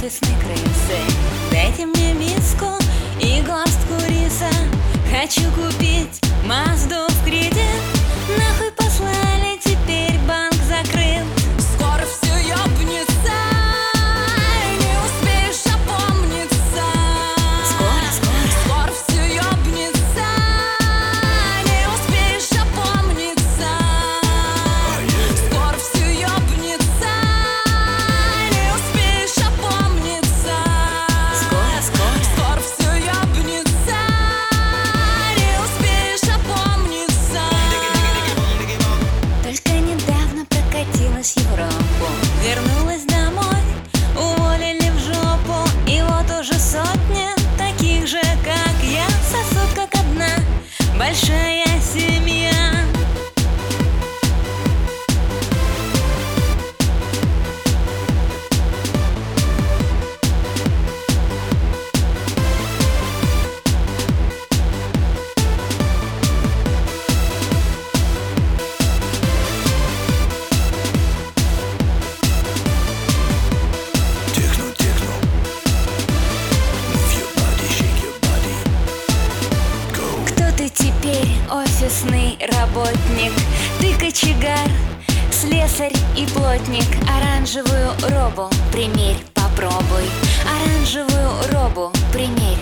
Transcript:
офисной крысы. Дайте мне миску и горстку риса. Хочу купить Мазду в кредит. Нахуй послали, теперь банк закрыт. Скоро все ёбнется, не успеешь опомниться. Скоро все ёбнется, не успеешь опомниться. Скоро все ёбнется, не успеешь опомниться. Скоро все ёбнется, не успеешь опомниться. Только недавно прокатилась Европу, вернулась домой, уволили в жопу. И вот уже сотня таких же, как я, сосут как одна большая семья. Ты теперь офисный работник, ты кочегар, слесарь и плотник. Оранжевую робу примерь, попробуй. Оранжевую робу примерь,